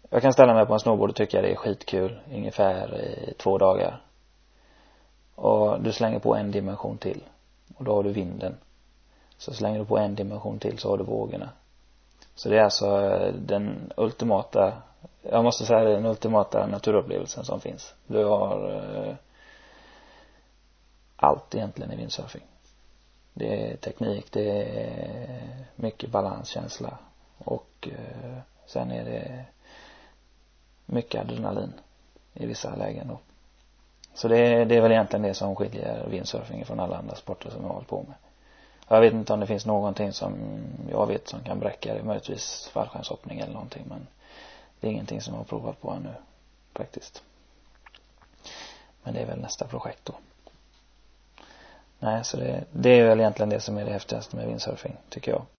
Jag kan ställa mig på en snowboard och tycka det är skitkul ungefär i 2 dagar. Och du slänger på en dimension till. Och då har du vinden. Så slänger du på en dimension till så har du vågorna. Så det är alltså den ultimata, jag måste säga den ultimata naturupplevelsen som finns. Du har allt egentligen i windsurfing. Det är teknik, det är mycket balanskänsla och sen är det mycket adrenalin i vissa lägen då. Så det är väl egentligen det som skiljer windsurfing från alla andra sporter som jag har hållit på med. Jag vet inte om det finns någonting som jag vet som kan bräcka det, möjligtvis fallskärmshoppning eller någonting, men det är ingenting som jag har provat på ännu faktiskt. Men det är väl nästa projekt då. Nej, så det är väl egentligen det som är det häftigaste med windsurfing, tycker jag.